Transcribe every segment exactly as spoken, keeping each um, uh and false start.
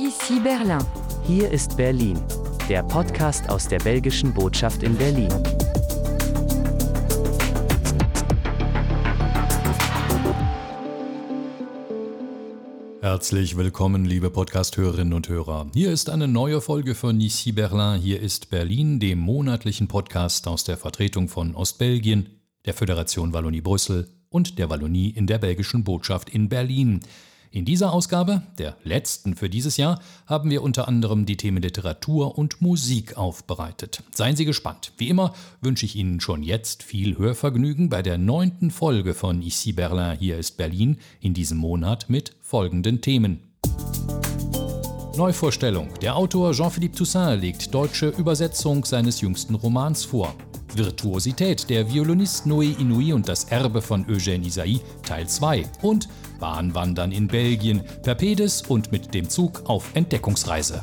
Ici Berlin. Hier ist Berlin, der Podcast aus der belgischen Botschaft in Berlin. Herzlich willkommen, liebe Podcast-Hörerinnen und Hörer. Hier ist eine neue Folge von Ici Berlin, hier ist Berlin, dem monatlichen Podcast aus der Vertretung von Ostbelgien, der Föderation Wallonie-Brüssel und der Wallonie in der belgischen Botschaft in Berlin. In dieser Ausgabe, der letzten für dieses Jahr, haben wir unter anderem die Themen Literatur und Musik aufbereitet. Seien Sie gespannt. Wie immer wünsche ich Ihnen schon jetzt viel Hörvergnügen bei der neunten Folge von Ici Berlin, hier ist Berlin, in diesem Monat mit folgenden Themen. Neuvorstellung. Der Autor Jean-Philippe Toussaint legt deutsche Übersetzung seines jüngsten Romans vor. Virtuosität, der Violinist Noé Inouï und das Erbe von Eugène Ysaÿe, Teil zwei. Und Bahnwandern in Belgien, per Pedis und mit dem Zug auf Entdeckungsreise.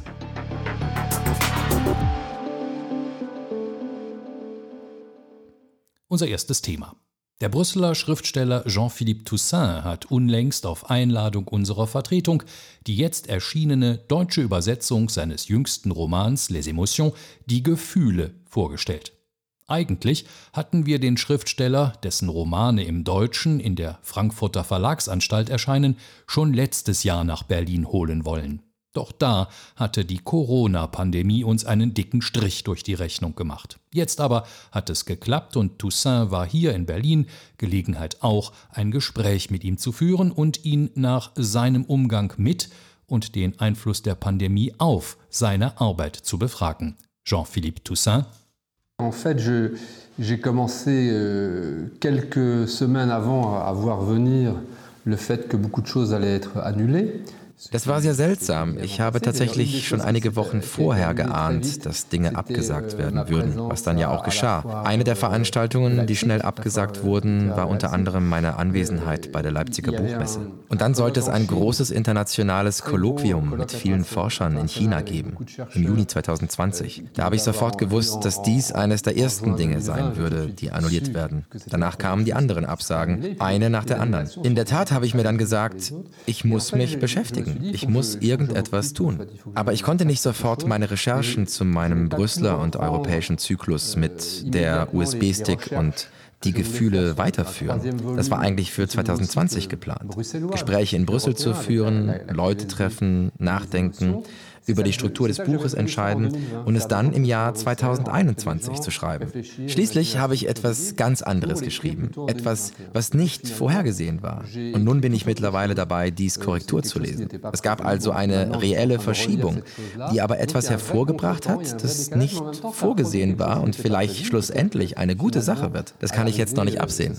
Unser erstes Thema. Der Brüsseler Schriftsteller Jean-Philippe Toussaint hat unlängst auf Einladung unserer Vertretung die jetzt erschienene deutsche Übersetzung seines jüngsten Romans Les Émotions, die Gefühle, vorgestellt. Eigentlich hatten wir den Schriftsteller, dessen Romane im Deutschen in der Frankfurter Verlagsanstalt erscheinen, schon letztes Jahr nach Berlin holen wollen. Doch da hatte die Corona-Pandemie uns einen dicken Strich durch die Rechnung gemacht. Jetzt aber hat es geklappt und Toussaint war hier in Berlin, Gelegenheit auch, ein Gespräch mit ihm zu führen und ihn nach seinem Umgang mit und den Einfluss der Pandemie auf seine Arbeit zu befragen. Jean-Philippe Toussaint. En fait, je, j'ai commencé euh, quelques semaines avant à voir venir le fait que beaucoup de choses allaient être annulées. Das war sehr seltsam. Ich habe tatsächlich schon einige Wochen vorher geahnt, dass Dinge abgesagt werden würden, was dann ja auch geschah. Eine der Veranstaltungen, die schnell abgesagt wurden, war unter anderem meine Anwesenheit bei der Leipziger Buchmesse. Und dann sollte es ein großes internationales Kolloquium mit vielen Forschern in China geben, im Juni zwanzig zwanzig. Da habe ich sofort gewusst, dass dies eines der ersten Dinge sein würde, die annulliert werden. Danach kamen die anderen Absagen, eine nach der anderen. In der Tat habe ich mir dann gesagt, ich muss mich beschäftigen. Ich muss irgendetwas tun. Aber ich konnte nicht sofort meine Recherchen zu meinem Brüsseler und europäischen Zyklus mit der U S B-Stick und die Gefühle weiterführen. Das war eigentlich für zwanzig zwanzig geplant. Gespräche in Brüssel zu führen, Leute treffen, nachdenken, über die Struktur des Buches entscheiden und es dann im Jahr zwanzig einundzwanzig zu schreiben. Schließlich habe ich etwas ganz anderes geschrieben, etwas, was nicht vorhergesehen war. Und nun bin ich mittlerweile dabei, dies Korrektur zu lesen. Es gab also eine reelle Verschiebung, die aber etwas hervorgebracht hat, das nicht vorgesehen war und vielleicht schlussendlich eine gute Sache wird. Das kann ich jetzt noch nicht absehen.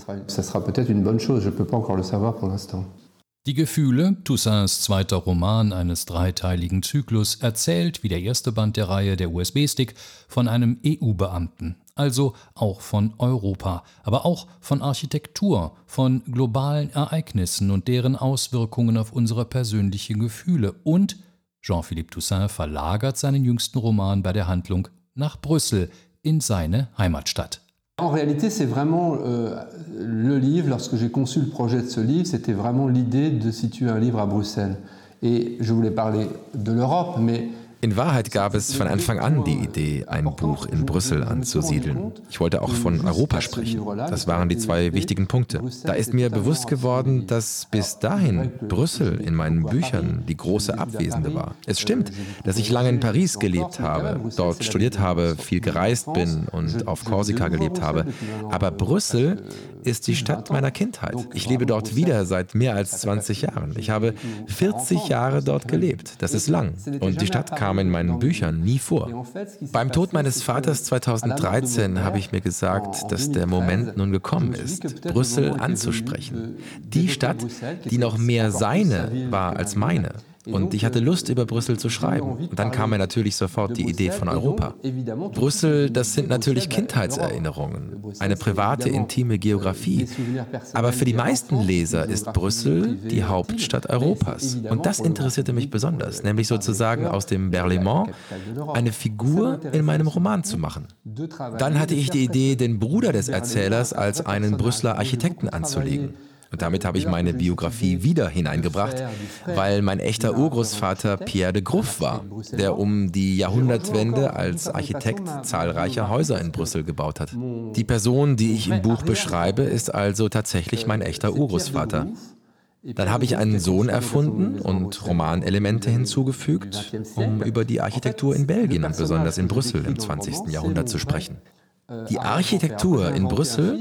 Die Gefühle, Toussaints zweiter Roman eines dreiteiligen Zyklus, erzählt, wie der erste Band der Reihe Der U S B-Stick, von einem E U-Beamten, also auch von Europa, aber auch von Architektur, von globalen Ereignissen und deren Auswirkungen auf unsere persönlichen Gefühle. Und Jean-Philippe Toussaint verlagert seinen jüngsten Roman bei der Handlung nach Brüssel, in seine Heimatstadt. En réalité, c'est vraiment euh, le livre, lorsque j'ai conçu le projet de ce livre, c'était vraiment l'idée de situer un livre à Bruxelles. Et je voulais parler de l'Europe, mais In Wahrheit gab es von Anfang an die Idee, ein Buch in Brüssel anzusiedeln. Ich wollte auch von Europa sprechen. Das waren die zwei wichtigen Punkte. Da ist mir bewusst geworden, dass bis dahin Brüssel in meinen Büchern die große Abwesende war. Es stimmt, dass ich lange in Paris gelebt habe, dort studiert habe, viel gereist bin und auf Korsika gelebt habe. Aber Brüssel ist die Stadt meiner Kindheit. Ich lebe dort wieder seit mehr als zwanzig Jahren. Ich habe vierzig Jahre dort gelebt. Das ist lang. Und die Stadt kam in meinen Büchern nie vor. Beim Tod meines Vaters zwanzig dreizehn habe ich mir gesagt, dass der Moment nun gekommen ist, Brüssel anzusprechen. Die Stadt, die noch mehr seine war als meine. Und ich hatte Lust, über Brüssel zu schreiben. Und dann kam mir natürlich sofort die Idee von Europa. Brüssel, das sind natürlich Kindheitserinnerungen, eine private, intime Geografie. Aber für die meisten Leser ist Brüssel die Hauptstadt Europas. Und das interessierte mich besonders, nämlich sozusagen aus dem Berlaymont eine Figur in meinem Roman zu machen. Dann hatte ich die Idee, den Bruder des Erzählers als einen Brüsseler Architekten anzulegen. Und damit habe ich meine Biografie wieder hineingebracht, weil mein echter Urgroßvater Pierre de Grof war, der um die Jahrhundertwende als Architekt zahlreiche Häuser in Brüssel gebaut hat. Die Person, die ich im Buch beschreibe, ist also tatsächlich mein echter Urgroßvater. Dann habe ich einen Sohn erfunden und Romanelemente hinzugefügt, um über die Architektur in Belgien und besonders in Brüssel im zwanzigsten Jahrhundert zu sprechen. Die Architektur in Brüssel,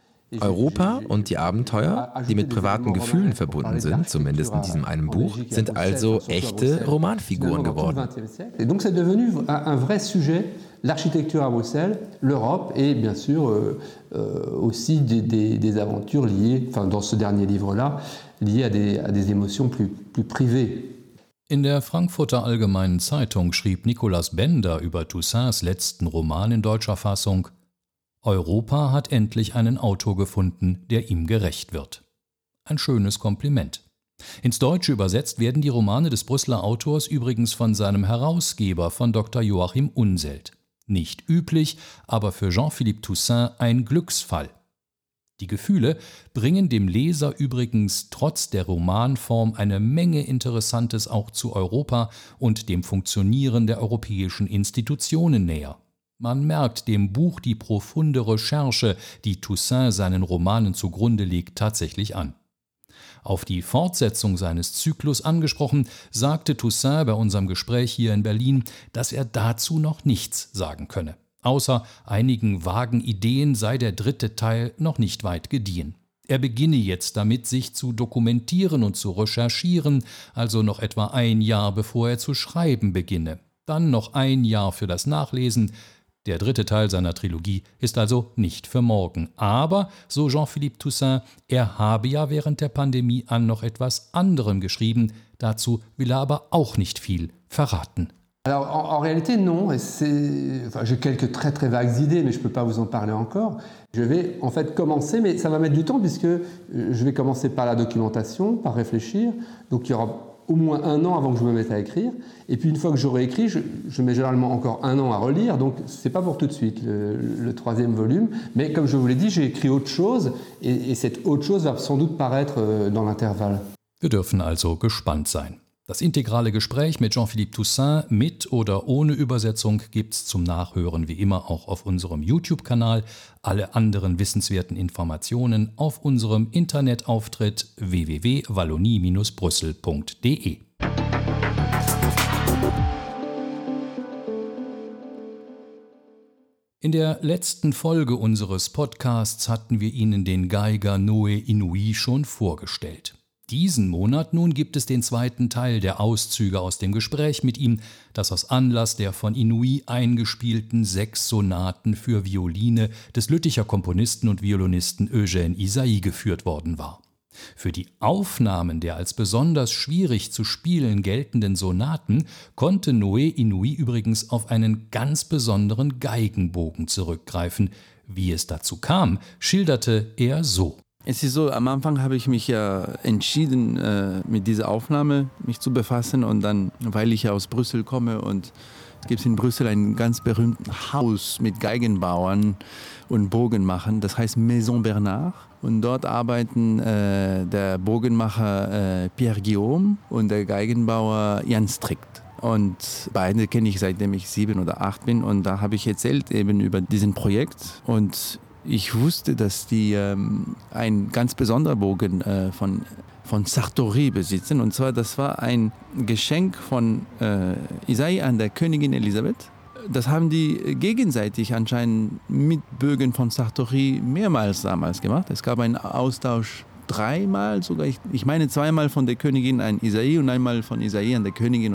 Europa und die Abenteuer, die mit privaten Gefühlen verbunden sind, zumindest in diesem einen Buch, sind also echte Romanfiguren geworden. Et donc c'est devenu un, un vrai sujet, l'architecture à Bruxelles, l'Europe et bien sûr euh, euh, aussi des, des, des aventures liées, enfin dans ce dernier livre-là, liées à des, à des émotions plus, plus privées. In der Frankfurter Allgemeinen Zeitung schrieb Nicolas Bender über Toussaints letzten Roman in deutscher Fassung: Europa hat endlich einen Autor gefunden, der ihm gerecht wird. Ein schönes Kompliment. Ins Deutsche übersetzt werden die Romane des Brüsseler Autors übrigens von seinem Herausgeber, von Doktor Joachim Unseld. Nicht üblich, aber für Jean-Philippe Toussaint ein Glücksfall. Die Gefühle bringen dem Leser übrigens trotz der Romanform eine Menge Interessantes auch zu Europa und dem Funktionieren der europäischen Institutionen näher. Man merkt dem Buch die profunde Recherche, die Toussaint seinen Romanen zugrunde legt, tatsächlich an. Auf die Fortsetzung seines Zyklus angesprochen, sagte Toussaint bei unserem Gespräch hier in Berlin, dass er dazu noch nichts sagen könne. Außer einigen vagen Ideen sei der dritte Teil noch nicht weit gediehen. Er beginne jetzt damit, sich zu dokumentieren und zu recherchieren, also noch etwa ein Jahr, bevor er zu schreiben beginne. Dann noch ein Jahr für das Nachlesen. Der dritte Teil seiner Trilogie ist also nicht für morgen. Aber, so Jean-Philippe Toussaint, er habe ja während der Pandemie an noch etwas anderem geschrieben. Dazu will er aber auch nicht viel verraten. Alors en, en réalité non, c'est, enfin, j'ai quelques très très vagues idées, mais je ne peux pas vous en parler encore. Je vais en fait commencer, mais ça va mettre du temps puisque je vais commencer par la documentation, par réfléchir. Donc il y aura au moins un an avant que je me mette à écrire. Et puis une fois que j'aurai écrit, je, je mets généralement encore un an à relire, donc c'est pas pour tout de suite le, le troisième volume. Mais comme je vous l'ai dit, j'ai écrit autre chose et, et cette autre chose va sans doute paraître dans l'intervalle. Wir dürfen also gespannt sein. Das integrale Gespräch mit Jean-Philippe Toussaint mit oder ohne Übersetzung gibt's zum Nachhören wie immer auch auf unserem YouTube-Kanal. Alle anderen wissenswerten Informationen auf unserem Internetauftritt w w w punkt wallonie Bindestrich brüssel punkt d e. In der letzten Folge unseres Podcasts hatten wir Ihnen den Geiger Noé Inouye schon vorgestellt. Diesen Monat nun gibt es den zweiten Teil der Auszüge aus dem Gespräch mit ihm, das aus Anlass der von Inouye eingespielten sechs Sonaten für Violine des Lütticher Komponisten und Violinisten Eugène Ysaÿe geführt worden war. Für die Aufnahmen der als besonders schwierig zu spielen geltenden Sonaten konnte Noé Inouye übrigens auf einen ganz besonderen Geigenbogen zurückgreifen. Wie es dazu kam, schilderte er so. Es ist so, am Anfang habe ich mich ja entschieden, äh, mit dieser Aufnahme mich zu befassen und dann, weil ich ja aus Brüssel komme und es gibt in Brüssel ein ganz berühmtes Haus mit Geigenbauern und Bogenmachern, das heißt Maison Bernard und dort arbeiten äh, der Bogenmacher äh, Pierre Guillaume und der Geigenbauer Jan Strikt. Und beide kenne ich seitdem ich sieben oder acht bin und da habe ich erzählt eben über diesen Projekt und ich wusste, dass die ähm, ein ganz besonderer Bogen äh, von, von Sartory besitzen. Und zwar, das war ein Geschenk von äh, Ysaÿe an der Königin Elisabeth. Das haben die gegenseitig anscheinend mit Bögen von Sartory mehrmals damals gemacht. Es gab einen Austausch dreimal sogar. Ich, ich meine zweimal von der Königin an Ysaÿe und einmal von Ysaÿe an der Königin.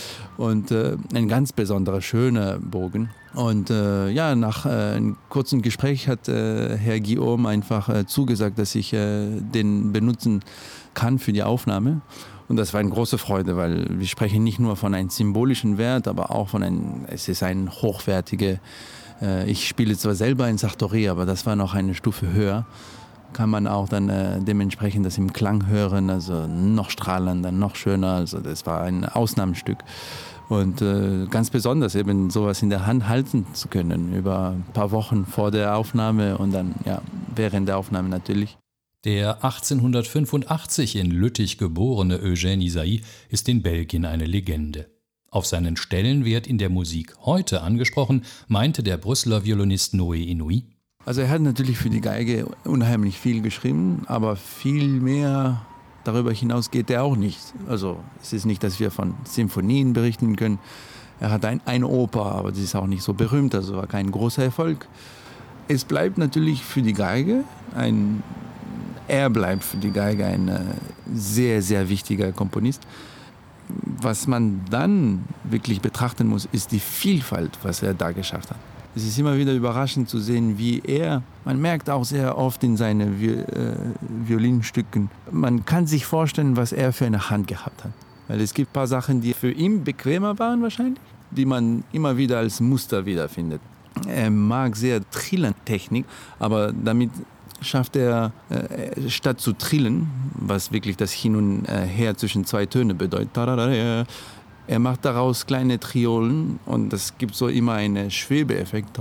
Und äh, ein ganz besonderer, schöner Bogen. Und äh, ja, nach äh, einem kurzen Gespräch hat äh, Herr Guillaume einfach äh, zugesagt, dass ich äh, den benutzen kann für die Aufnahme. Und das war eine große Freude, weil wir sprechen nicht nur von einem symbolischen Wert, aber auch von einem, es ist ein hochwertiger, äh, ich spiele zwar selber in Sartory, aber das war noch eine Stufe höher. Kann man auch dann äh, dementsprechend das im Klang hören, also noch strahlender, noch schöner. Also das war ein Ausnahmestück. Und äh, ganz besonders eben sowas in der Hand halten zu können, über ein paar Wochen vor der Aufnahme und dann ja während der Aufnahme natürlich. Der achtzehnhundertfünfundachtzig in Lüttich geborene Eugène Ysaÿe ist in Belgien eine Legende. Auf seinen Stellenwert in der Musik heute angesprochen, meinte der Brüsseler Violinist Noé Inouï: Also er hat natürlich für die Geige unheimlich viel geschrieben, aber viel mehr darüber hinaus geht er auch nicht. Also es ist nicht, dass wir von Symphonien berichten können. Er hat ein, eine Oper, aber die ist auch nicht so berühmt, also war kein großer Erfolg. Es bleibt natürlich für die Geige ein, er bleibt für die Geige ein äh, sehr, sehr wichtiger Komponist. Was man dann wirklich betrachten muss, ist die Vielfalt, was er da geschafft hat. Es ist immer wieder überraschend zu sehen, wie er, man merkt auch sehr oft in seinen Vi- äh, Violinstücken, man kann sich vorstellen, was er für eine Hand gehabt hat. Weil es gibt ein paar Sachen, die für ihn bequemer waren wahrscheinlich, die man immer wieder als Muster wiederfindet. Er mag sehr Trillentechnik, aber damit schafft er, äh, statt zu trillen, was wirklich das Hin und Her zwischen zwei Tönen bedeutet, er macht daraus kleine Triolen und das gibt so immer einen Schwebeeffekt.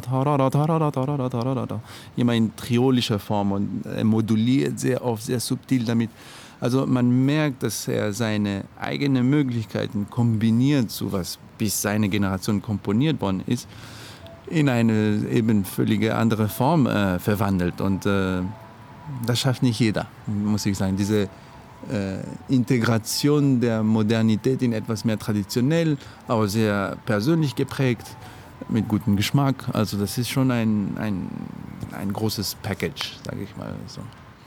Immer in triolischer Form und er moduliert sehr oft, sehr subtil damit. Also man merkt, dass er seine eigenen Möglichkeiten kombiniert zu was bis seine Generation komponiert worden ist, in eine eben völlige andere Form äh, verwandelt. Und äh, das schafft nicht jeder, muss ich sagen. Diese Äh, Integration der Modernität in etwas mehr traditionell, aber sehr persönlich geprägt, mit gutem Geschmack. Also das ist schon ein, ein, ein großes Package, sage ich mal so.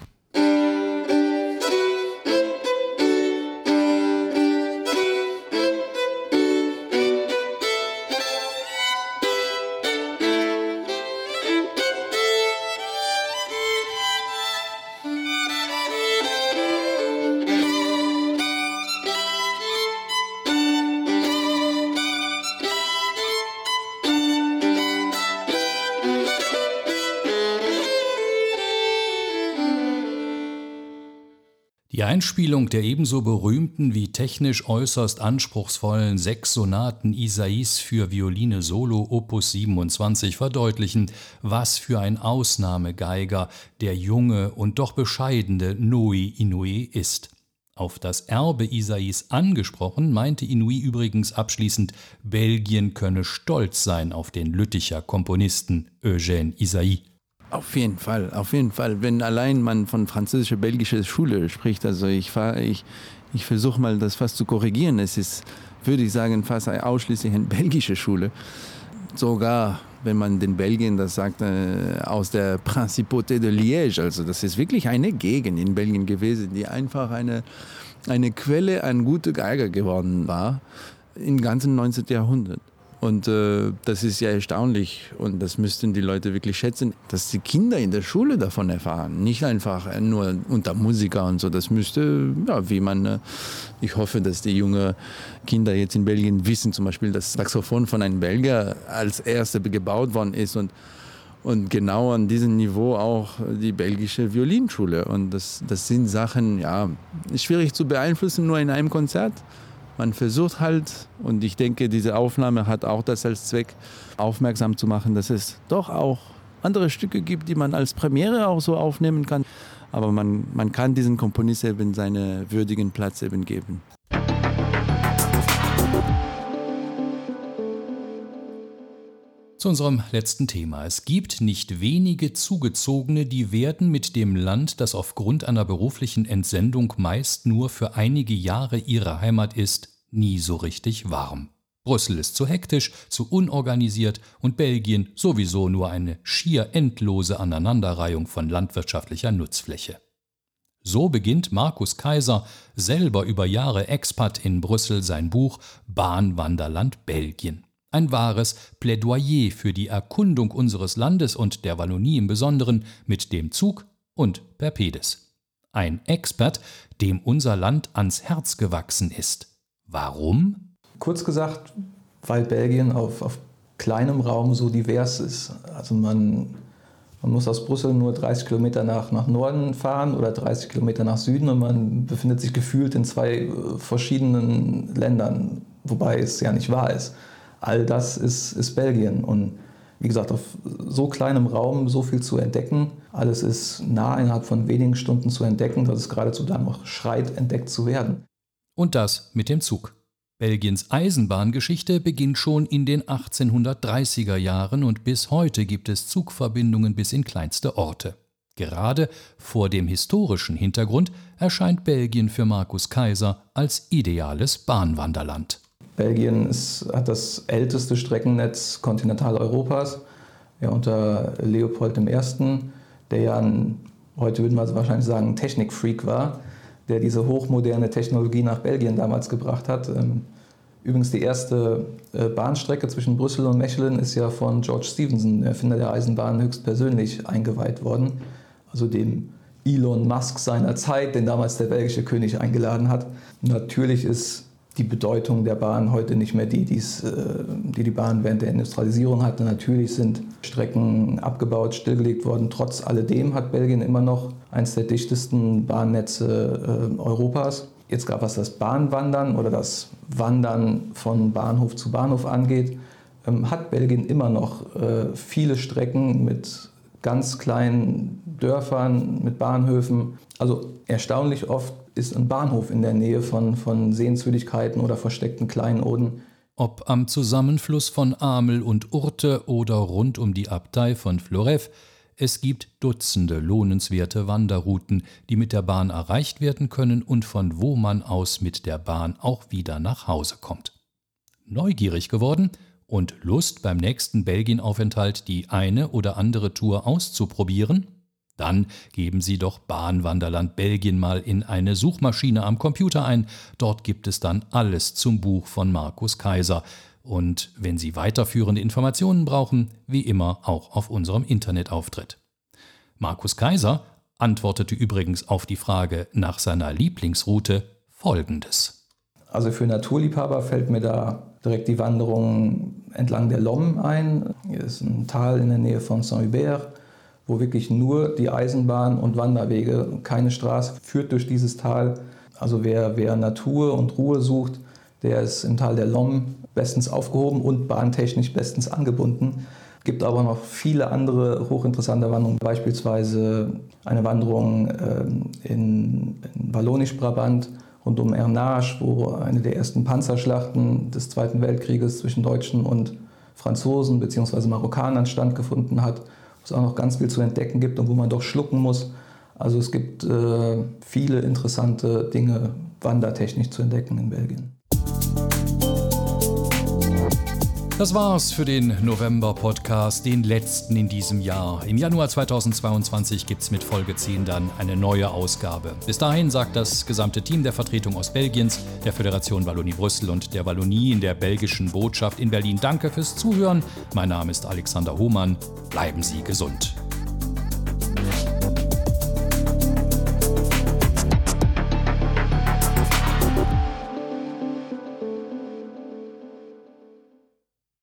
Die Einspielung der ebenso berühmten wie technisch äußerst anspruchsvollen sechs Sonaten Ysaÿes für Violine Solo Opus siebenundzwanzig verdeutlichen, was für ein Ausnahmegeiger der junge und doch bescheidene Noé Inouï ist. Auf das Erbe Ysaÿes angesprochen, meinte Inouï übrigens abschließend, Belgien könne stolz sein auf den Lütticher Komponisten Eugène Ysaÿe. Auf jeden Fall, auf jeden Fall. Wenn allein man von französischer, belgischer Schule spricht, also ich, ich, ich versuche mal das fast zu korrigieren. Es ist, würde ich sagen, fast ausschließlich eine belgische Schule. Sogar, wenn man den Belgien das sagt, äh, aus der Principauté de Liège. Also das ist wirklich eine Gegend in Belgien gewesen, die einfach eine, eine Quelle an gute Geiger geworden war im ganzen neunzehnten. Jahrhundert. Und äh, das ist ja erstaunlich und das müssten die Leute wirklich schätzen, dass die Kinder in der Schule davon erfahren. Nicht einfach nur unter Musiker und so. Das müsste, ja, wie man, äh, ich hoffe, dass die jungen Kinder jetzt in Belgien wissen, zum Beispiel, dass Saxophon von einem Belgier als erste gebaut worden ist und, und genau an diesem Niveau auch die belgische Violinschule. Und das, das sind Sachen, ja, schwierig zu beeinflussen, nur in einem Konzert. Man versucht halt, und ich denke, diese Aufnahme hat auch das als Zweck, aufmerksam zu machen, dass es doch auch andere Stücke gibt, die man als Premiere auch so aufnehmen kann. Aber man, man kann diesen Komponist eben seinen würdigen Platz eben geben. Zu unserem letzten Thema. Es gibt nicht wenige Zugezogene, die werden mit dem Land, das aufgrund einer beruflichen Entsendung meist nur für einige Jahre ihre Heimat ist, nie so richtig warm. Brüssel ist zu hektisch, zu unorganisiert und Belgien sowieso nur eine schier endlose Aneinanderreihung von landwirtschaftlicher Nutzfläche. So beginnt Markus Kaiser, selber über Jahre Expat in Brüssel, sein Buch Bahnwanderland Belgien. Ein wahres Plädoyer für die Erkundung unseres Landes und der Wallonie im Besonderen mit dem Zug und per Pedis. Ein Expert, dem unser Land ans Herz gewachsen ist. Warum? Kurz gesagt, weil Belgien auf, auf kleinem Raum so divers ist. Also man, man muss aus Brüssel nur dreißig Kilometer nach, nach Norden fahren oder dreißig Kilometer nach Süden und man befindet sich gefühlt in zwei verschiedenen Ländern, wobei es ja nicht wahr ist. All das ist, ist Belgien und wie gesagt, auf so kleinem Raum so viel zu entdecken. Alles ist nah innerhalb von wenigen Stunden zu entdecken, dass es geradezu dann noch schreit, entdeckt zu werden. Und das mit dem Zug. Belgiens Eisenbahngeschichte beginnt schon in den achtzehnhundertdreißiger Jahren und bis heute gibt es Zugverbindungen bis in kleinste Orte. Gerade vor dem historischen Hintergrund erscheint Belgien für Markus Kaiser als ideales Bahnwanderland. Belgien ist, hat das älteste Streckennetz Kontinentaleuropas, ja, unter Leopold der Erste., der ja ein, heute würden wir wahrscheinlich sagen, ein Technikfreak war, der diese hochmoderne Technologie nach Belgien damals gebracht hat. Übrigens die erste Bahnstrecke zwischen Brüssel und Mechelen ist ja von George Stephenson, der Erfinder der Eisenbahn, höchstpersönlich eingeweiht worden. Also dem Elon Musk seiner Zeit, den damals der belgische König eingeladen hat. Natürlich ist die Bedeutung der Bahn heute nicht mehr die, die's, die die Bahn während der Industrialisierung hatte. Natürlich sind Strecken abgebaut, stillgelegt worden. Trotz alledem hat Belgien immer noch eines der dichtesten Bahnnetze äh, Europas. Jetzt gerade was das Bahnwandern oder das Wandern von Bahnhof zu Bahnhof angeht, ähm, hat Belgien immer noch äh, viele Strecken mit ganz kleinen Dörfern, mit Bahnhöfen. Also erstaunlich oft ist ein Bahnhof in der Nähe von, von Sehenswürdigkeiten oder versteckten Kleinoden. Ob am Zusammenfluss von Amel und Urte oder rund um die Abtei von Floreffe, es gibt Dutzende lohnenswerte Wanderrouten, die mit der Bahn erreicht werden können und von wo man aus mit der Bahn auch wieder nach Hause kommt. Neugierig geworden und Lust beim nächsten Belgienaufenthalt die eine oder andere Tour auszuprobieren? Dann geben Sie doch Bahnwanderland Belgien mal in eine Suchmaschine am Computer ein. Dort gibt es dann alles zum Buch von Markus Kaiser. Und wenn Sie weiterführende Informationen brauchen, wie immer auch auf unserem Internetauftritt. Markus Kaiser antwortete übrigens auf die Frage nach seiner Lieblingsroute Folgendes. Also für Naturliebhaber fällt mir da direkt die Wanderung entlang der Lomme ein. Hier ist ein Tal in der Nähe von Saint-Hubert, wo wirklich nur die Eisenbahn und Wanderwege, keine Straße führt durch dieses Tal. Also wer, wer Natur und Ruhe sucht, der ist im Tal der Lomme bestens aufgehoben und bahntechnisch bestens angebunden. Es gibt aber noch viele andere hochinteressante Wanderungen, beispielsweise eine Wanderung in, in Wallonisch-Brabant rund um Ernage, wo eine der ersten Panzerschlachten des Zweiten Weltkrieges zwischen Deutschen und Franzosen bzw. Marokkanern stattgefunden hat, wo es auch noch ganz viel zu entdecken gibt und wo man doch schlucken muss. Also es gibt äh, viele interessante Dinge wandertechnisch zu entdecken in Belgien. Das war's für den November-Podcast, den letzten in diesem Jahr. Im Januar zweitausendzweiundzwanzig gibt's mit Folge zehn dann eine neue Ausgabe. Bis dahin sagt das gesamte Team der Vertretung aus Belgiens, der Föderation Wallonie-Brüssel und der Wallonie in der belgischen Botschaft in Berlin Danke fürs Zuhören. Mein Name ist Alexander Hohmann. Bleiben Sie gesund.